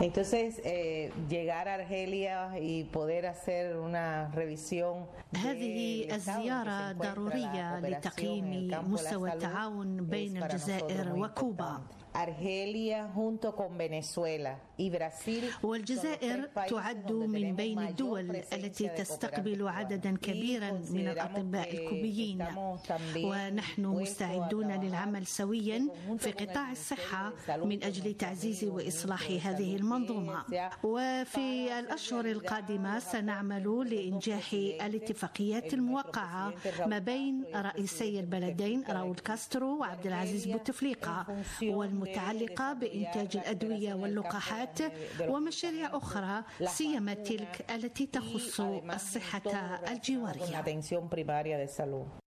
Entonces, llegar a Argelia y poder hacer una revisión. هذه الزيارة ضرورية لتقييم مستوى التعاون بين الجزائر وكوبا. والجزائر تعد من بين الدول التي تستقبل عددا كبيرا من الأطباء الكوبيين، ونحن مستعدون للعمل سويا في قطاع الصحة من أجل تعزيز وإصلاح هذه المنظومة. وفي الأشهر القادمة سنعمل لإنجاح الاتفاقيات الموقعة ما بين رئيسي البلدين راؤول كاسترو وعبد العزيز بوتفليقة، والمتعلقة بإنتاج الأدوية واللقاحات ومشاريع أخرى، سيما تلك التي تخص الصحة الجوارية.